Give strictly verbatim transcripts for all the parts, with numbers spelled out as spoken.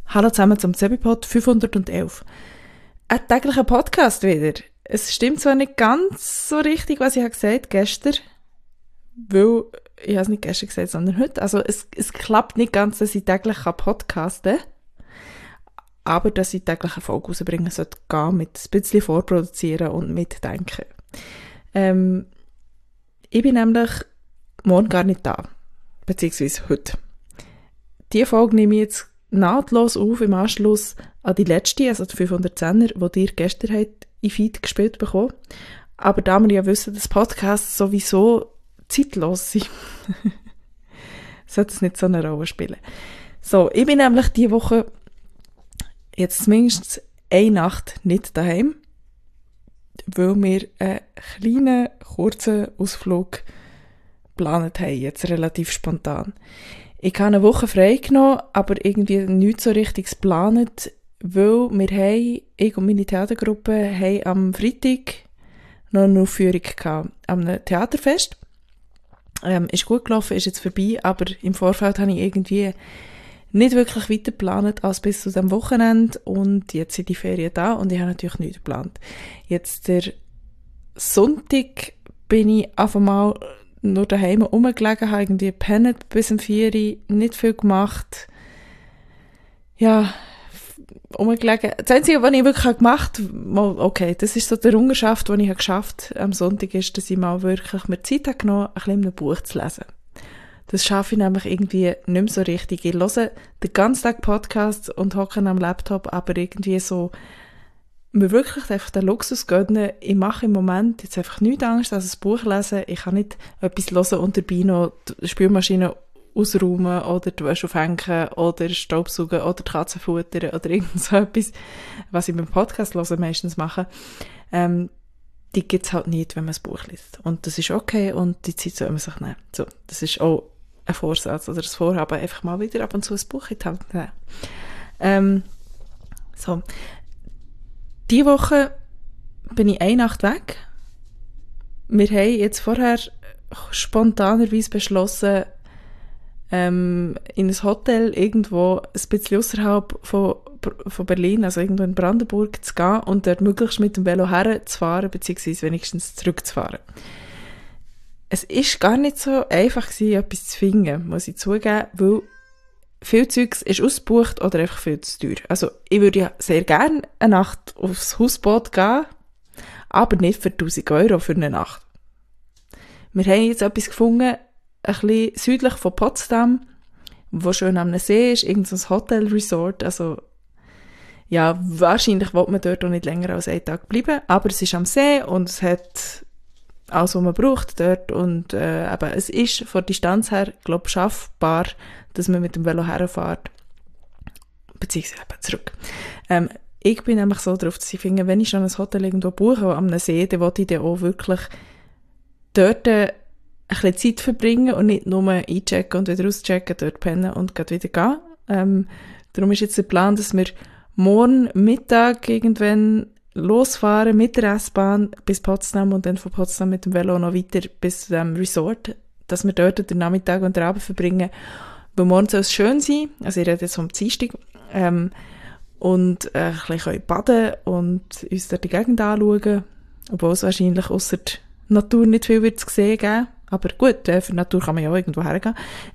Hallo zusammen zum Zebipod fünfhundertelf. Ein täglicher Podcast wieder. Es stimmt zwar nicht ganz so richtig, was ich gesagt habe gestern, weil ich habe es nicht gestern gesagt, sondern heute. Also es, es klappt nicht ganz, dass ich täglich podcasten kann, aber dass ich täglich eine Folge rausbringen sollte gehen, mit ein bisschen vorproduzieren und mitdenken. Ähm, ich bin nämlich morgen gar nicht da, beziehungsweise heute. Diese Folge nehme ich jetzt nahtlos auf im Anschluss an die letzte, also die fünfhundertzehner, die ihr gestern habt in Feed gespielt bekommen. Aber da wir ja wissen, dass Podcasts sowieso zeitlos sind, sollte es nicht so eine Rolle spielen. So, ich bin nämlich diese Woche jetzt zumindest eine Nacht nicht daheim, weil wir einen kleinen, kurzen Ausflug geplant haben, jetzt relativ spontan. Ich habe eine Woche frei genommen, aber irgendwie nichts so richtig geplant, weil wir haben, ich und meine Theatergruppe haben am Freitag noch eine Aufführung gehabt, an einem Theaterfest. Ähm, ist gut gelaufen, ist jetzt vorbei, aber im Vorfeld habe ich irgendwie nicht wirklich weiter geplant als bis zu diesem Wochenende und jetzt sind die Ferien da und ich habe natürlich nichts geplant. Jetzt der Sonntag bin ich auf einmal nur daheim rumgelegen, habe irgendwie gepennt bis um vier Uhr, nicht viel gemacht. Ja, rumgelegen. Das Einzige, was ich wirklich gemacht habe, okay, das ist so die Errungenschaft, die ich geschafft habe am Sonntag, ist, dass ich mal wirklich mir Zeit habe genommen, ein bisschen ein Buch zu lesen. Das schaffe ich nämlich irgendwie nicht mehr so richtig. Ich höre den ganzen Tag Podcasts und hocke am Laptop, aber irgendwie so mir wirklich einfach den Luxus gönnen. Ich mache im Moment jetzt einfach nichts Angst als ein Buch lesen. Ich kann nicht etwas hören und dabei noch die Spülmaschine ausräumen oder die Wäsche aufhängen oder Staubsaugen oder die Katze futtern oder irgend so etwas, was ich beim Podcast hören meistens mache. Ähm, die gibt es halt nicht, wenn man ein Buch liest. Und das ist okay und die Zeit soll man sich nehmen. So, das ist auch ein Vorsatz oder ein Vorhaben, einfach mal wieder ab und zu ein Buch in die Hand nehmen. Ähm, so. Diese Woche bin ich eine Nacht weg. Wir haben jetzt vorher spontanerweise beschlossen, ähm, in ein Hotel irgendwo ein bisschen außerhalb von, von Berlin, also irgendwo in Brandenburg, zu gehen und dort möglichst mit dem Velo herzufahren, beziehungsweise wenigstens zurückzufahren. Es ist gar nicht so einfach gewesen, etwas zu finden, muss ich zugeben, weil viel Zeugs ist ausgebucht oder einfach viel zu teuer. Also ich würde ja sehr gerne eine Nacht aufs Hausboot gehen, aber nicht für tausend Euro für eine Nacht. Wir haben jetzt etwas gefunden, ein bisschen südlich von Potsdam, wo schön am See ist, irgendein Hotel-Resort. Also ja, wahrscheinlich will man dort auch nicht länger als einen Tag bleiben, aber es ist am See und es hat alles, was man braucht dort und äh, eben, es ist von der Distanz her, glaube ich, schaffbar, dass man mit dem Velo herfährt, beziehungsweise eben zurück. Ähm, ich bin nämlich so darauf, dass ich finde, wenn ich schon ein Hotel irgendwo buche, am See, dann will ich dann auch wirklich dort äh, ein bisschen Zeit verbringen und nicht nur einchecken und wieder auschecken, dort pennen und gleich wieder gehen. Ähm, darum ist jetzt der Plan, dass wir morgen Mittag irgendwann losfahren mit der S-Bahn bis Potsdam und dann von Potsdam mit dem Velo noch weiter bis zu dem Resort, dass wir dort den Nachmittag und den Abend verbringen. Weil morgen soll es schön sein, also ich rede jetzt vom Dienstag, ähm, und äh, ein bisschen baden und uns dort die Gegend anschauen, obwohl es wahrscheinlich ausser der Natur nicht viel wird zu sehen geben. Aber gut, äh, für die Natur kann man ja auch irgendwo hergehen.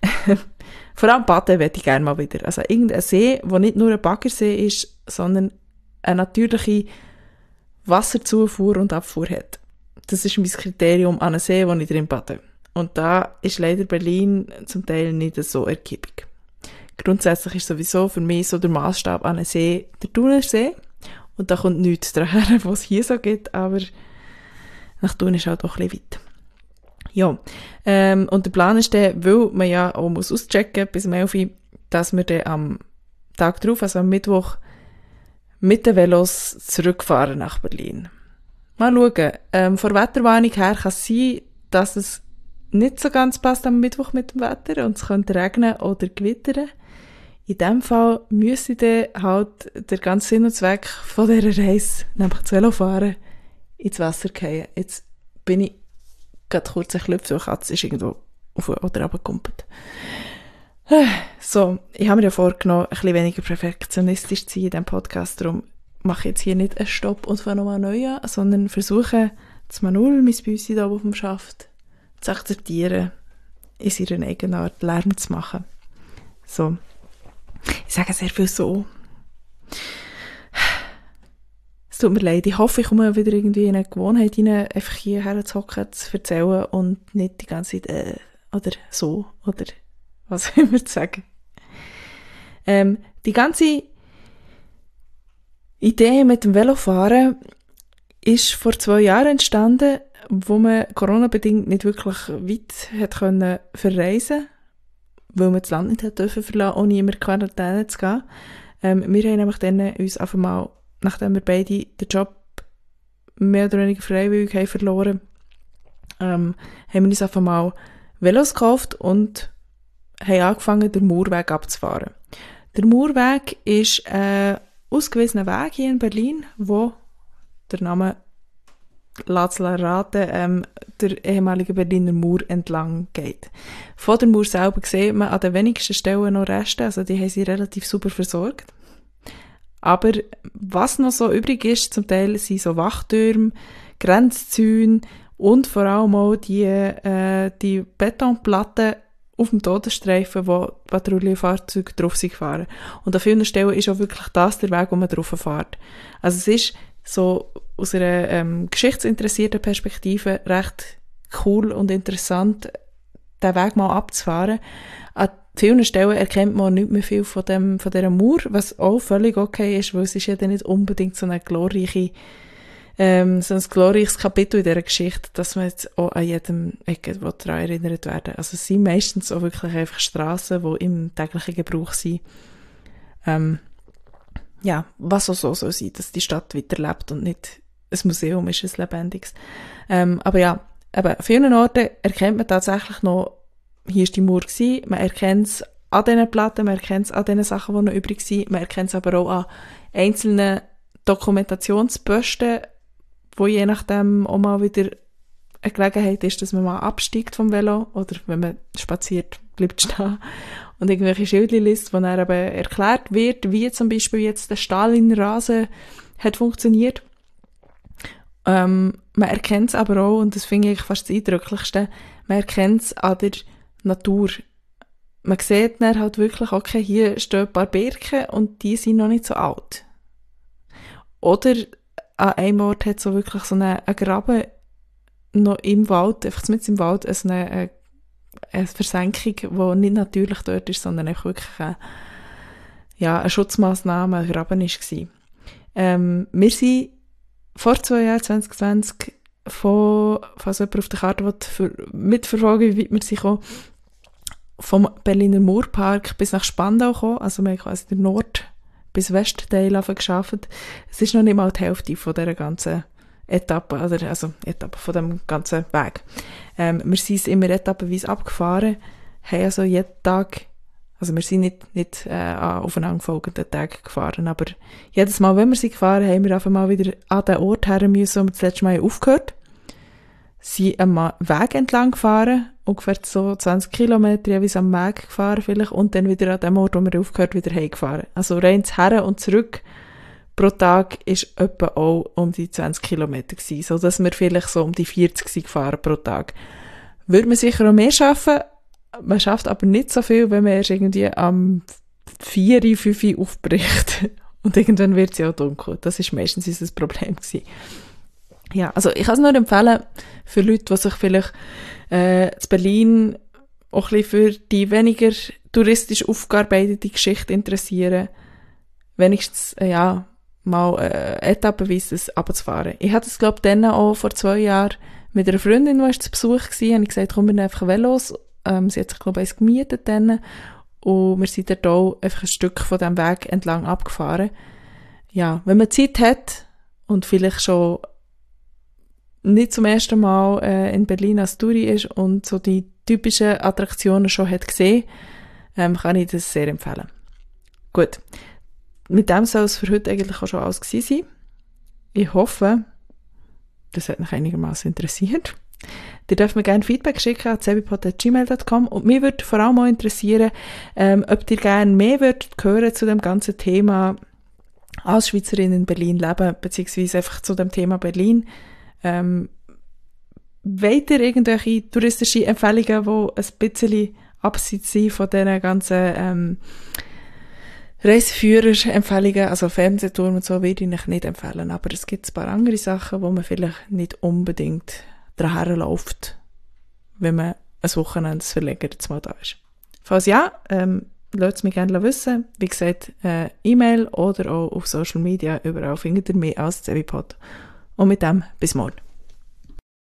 Vor allem baden möchte ich gerne mal wieder. Also irgendein See, der nicht nur ein Baggersee ist, sondern eine natürliche Wasserzufuhr und Abfuhr hat. Das ist mein Kriterium an einem See, wo ich drin bade. Und da ist leider Berlin zum Teil nicht so ergiebig. Grundsätzlich ist sowieso für mich so der Massstab an einem See der Thunersee. Und da kommt nichts daher, was es hier so gibt, aber nach Thun ist halt auch ein bisschen weit. Ja, ähm, und der Plan ist dann, weil man ja auch muss auschecken bis um elf Uhr, dass wir dann am Tag drauf, also am Mittwoch, mit den Velos zurückfahren nach Berlin. Mal schauen. Ähm, von der Wetterwarnung her kann es sein, dass es nicht so ganz passt am Mittwoch mit dem Wetter und es könnte regnen oder gewittern. In dem Fall müsste dann halt der ganze Sinn und Zweck von dieser Reise, nämlich das Velofahren, ins Wasser fallen. Jetzt bin ich gerade kurz ein Klüpfen, die Katze ist irgendwo auf oder runtergekumpelt. So, ich habe mir ja vorgenommen, ein bisschen weniger perfektionistisch zu sein in diesem Podcast, darum mache ich jetzt hier nicht einen Stopp und fange nochmal neu an, sondern versuche, das Manuel, mein Büssi da auf dem Schaft, zu akzeptieren, in seiner eigenen Art Lärm zu machen. So. Ich sage sehr viel so. Es tut mir leid, ich hoffe, ich komme wieder irgendwie in eine Gewohnheit rein, einfach hierher zu hocken, zu erzählen und nicht die ganze Zeit äh, oder so oder was auch immer zu sagen. Ähm, die ganze Idee mit dem Velofahren ist vor zwei Jahren entstanden, wo man Corona-bedingt nicht wirklich weit hat können verreisen, weil man das Land nicht hat dürfen verlassen, ohne immer in Quarantäne zu gehen. Ähm, wir haben nämlich dann uns einfach mal, nachdem wir beide den Job mehr oder weniger freiwillig haben verloren, ähm, haben wir uns einfach mal Velos gekauft und haben angefangen, den Murweg abzufahren. Der Murweg ist ein ausgewiesener Weg hier in Berlin, wo der Name lässt raten, ähm, der ehemalige Berliner Mauer entlang geht. Von der Mauer selber sieht man an den wenigsten Stellen noch Reste, also die haben sie relativ super versorgt. Aber was noch so übrig ist, zum Teil sind so Wachtürme, Grenzzäune und vor allem auch die, äh, die Betonplatten auf dem Todesstreifen, wo Patrouillenfahrzeuge drauf sind gefahren. Und an vielen Stellen ist auch wirklich das der Weg, wo man drauf fährt. Also es ist so aus einer ähm, geschichtsinteressierten Perspektive recht cool und interessant, den Weg mal abzufahren. An vielen Stellen erkennt man nicht mehr viel von, dem, von dieser Mauer, was auch völlig okay ist, weil es ist ja dann nicht unbedingt so eine glorreiche Ähm, so ein glorreiches Kapitel in dieser Geschichte, dass man jetzt auch an jedem Ecke daran erinnert werden. Also es sind meistens auch wirklich einfach Strassen, die im täglichen Gebrauch sind. Ähm, ja, was auch so soll sein, dass die Stadt weiterlebt und nicht ein Museum ist, ein lebendiges. Ähm, aber ja, eben, an vielen Orten erkennt man tatsächlich noch, hier ist die Mauer gewesen, man erkennt es an diesen Platten, man erkennt es an den Sachen, die noch übrig sind, man erkennt es aber auch an einzelnen Dokumentationsposten, wo je nachdem auch mal wieder eine Gelegenheit ist, dass man mal absteigt vom Velo oder wenn man spaziert, bleibt stehen und irgendwelche Schildchen liest, wo dann eben erklärt wird, wie zum Beispiel jetzt der Stalinrasen hat funktioniert. Ähm, man erkennt es aber auch, und das finde ich fast das Eindrücklichste, man erkennt es an der Natur. Man sieht dann halt wirklich, okay, hier stehen ein paar Birken und die sind noch nicht so alt. Oder an einem Ort hat so wirklich so eine, eine Graben noch im Wald, einfach mitten im Wald, also eine, eine, eine Versenkung, die nicht natürlich dort ist, sondern einfach wirklich eine, ja, eine Schutzmaßnahme, ein Graben war. Ähm, wir sind vor zwei Jahren, zwanzig zwanzig, von, falls jemand auf der Karte will, mitverfolgen, wie weit wir sind gekommen, vom Berliner Mauerpark bis nach Spandau gekommen, also wir haben quasi den Nord- bis Westteil gearbeitet. Es ist noch nicht mal die Hälfte von dieser ganzen Etappe, oder, also Etappe von dem ganzen Weg. Ähm, wir sind es immer etappenweise abgefahren, haben also jeden Tag, also wir sind nicht, nicht äh, an aufeinanderfolgenden Tagen gefahren, aber jedes Mal, wenn wir sie gefahren haben, wir einfach mal wieder an den Ort her müssen, wo wir das letzte Mal aufgehört haben, sind am Weg entlang gefahren, ungefähr so zwanzig Kilometer jeweils am Weg gefahren vielleicht und dann wieder an dem Ort, wo wir aufgehört, wieder heimgefahren. Also rein zu Her und zurück pro Tag ist etwa auch um die zwanzig Kilometer gewesen, so dass wir vielleicht so um die vierzig sind gefahren pro Tag. Würde man sicher auch mehr schaffen, man schafft aber nicht so viel, wenn man erst irgendwie am vier, fünf aufbricht und irgendwann wird es ja auch dunkel. Das ist meistens unser Problem gewesen. Ja, also ich kann es nur empfehlen für Leute, die sich vielleicht äh, in Berlin auch ein bisschen für die weniger touristisch aufgearbeitete Geschichte interessieren, wenigstens äh, ja, mal äh, etappenweise runterzufahren. Ich hatte es, glaube ich, dann auch vor zwei Jahren mit einer Freundin, die zu Besuch war, habe ich gesagt, komm, wir nehmen einfach Velos. Ähm, sie hat sich, glaube ich, eins gemietet dann und wir sind dort auch einfach ein Stück von diesem Weg entlang abgefahren. Ja, wenn man Zeit hat und vielleicht schon nicht zum ersten Mal äh, in Berlin als Touri ist und so die typischen Attraktionen schon hat gesehen, ähm, kann ich das sehr empfehlen. Gut, mit dem soll es für heute eigentlich auch schon alles gewesen sein. Ich hoffe, das hat mich einigermaßen interessiert. Ihr dürft mir gerne Feedback schicken an zebipod at gmail dot com und mich würde vor allem auch interessieren, ähm, ob ihr gerne mehr würdet hören zu dem ganzen Thema als Schweizerin in Berlin leben, beziehungsweise einfach zu dem Thema Berlin. Ähm, wollt ihr irgendwelche touristische Empfehlungen, die ein bisschen abseits sind von diesen ganzen ähm, Reiseführer-Empfehlungen, also Fernsehturm und so, würde ich euch nicht empfehlen, aber es gibt ein paar andere Sachen, wo man vielleicht nicht unbedingt daher läuft, wenn man ein Wochenende verlängert mal da ist. Falls ja, ähm, lasst es mich gerne wissen. Wie gesagt, äh, E-Mail oder auch auf Social Media, überall findet ihr mich als Zebipod. Und mit dem bis morgen.